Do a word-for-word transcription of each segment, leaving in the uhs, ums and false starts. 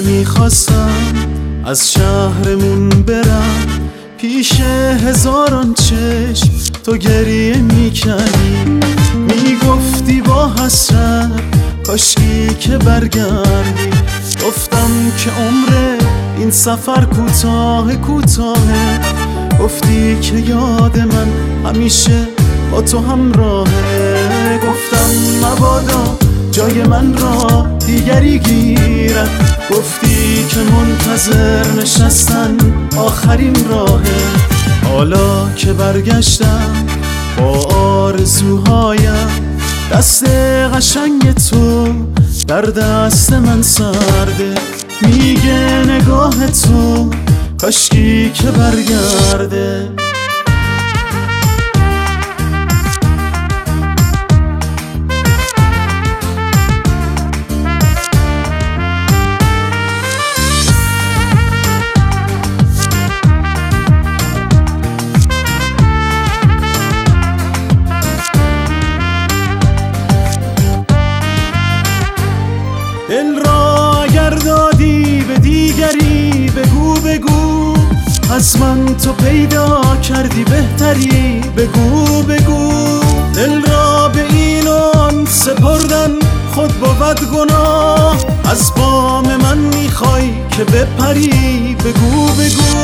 میخواستم از شهرمون برم پیش هزاران چشم تو گریه میکردی، میگفتی با حسرت کاشکی که برگردی. گفتم که عمر این سفر کوتاه کوتاهه، گفتی که یاد من همیشه با تو همراهه. گفتم مبادا جای من را دیگری گیرد، گفتی که منتظر نشستن آخرین راهه. حالا که برگشتم با آرزوهایم، دست قشنگ تو در دست من سرده، میگه نگاه تو کاشکی که برگرده. دل را اگر دادی به دیگری بگو بگو، از من تو پیدا کردی بهتری بگو بگو. دل را به این آن سپردن خود بود گناه، از بام من میخوای که بپری بگو بگو.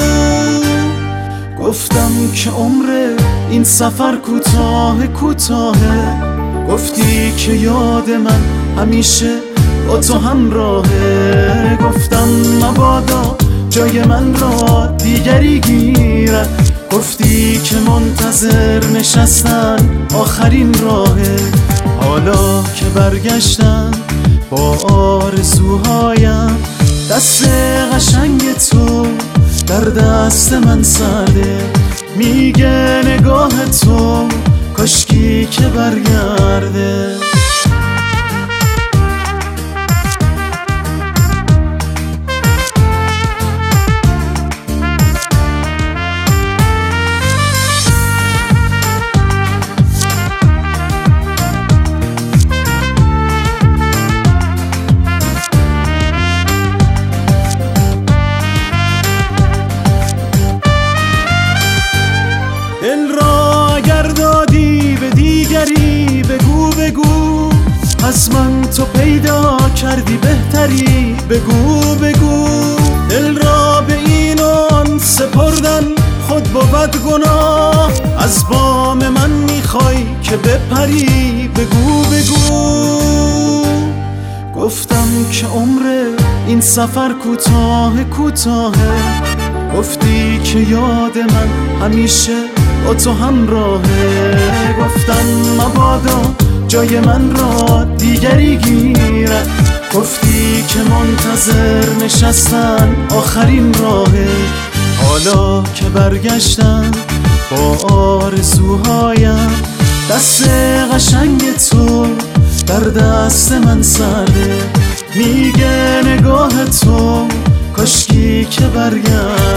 گفتم که عمر این سفر کوتاه کوتاهه، گفتی که یاد من همیشه با تو همراهه. گفتم مبادا جای من را دیگری گیرد، گفتی که منتظر نشستن آخرین راهه. حالا که برگشتم با آرزوهایم، دست قشنگ تو در دست من سرده، میگه نگاه تو کاشکی که برگرده. دل را اگر دادی به دیگری بگو بگو، از من تو پیدا کردی بهتری بگو بگو. دل را به این آن سپردن خود بود گناه، از بام من میخوای که بپری بگو بگو. گفتم که عمر این سفر کوتاه کوتاهه، گفتی که یاد من همیشه با تو همراهه. گفتم مبادا جای من را دیگری گیرد، گفتی که منتظر نشستن آخرین راهه. حالا که برگشتم با آرزوهایم، دست قشنگ تو در دست من سرده، میگه نگاه تو کاشکی که برگرد.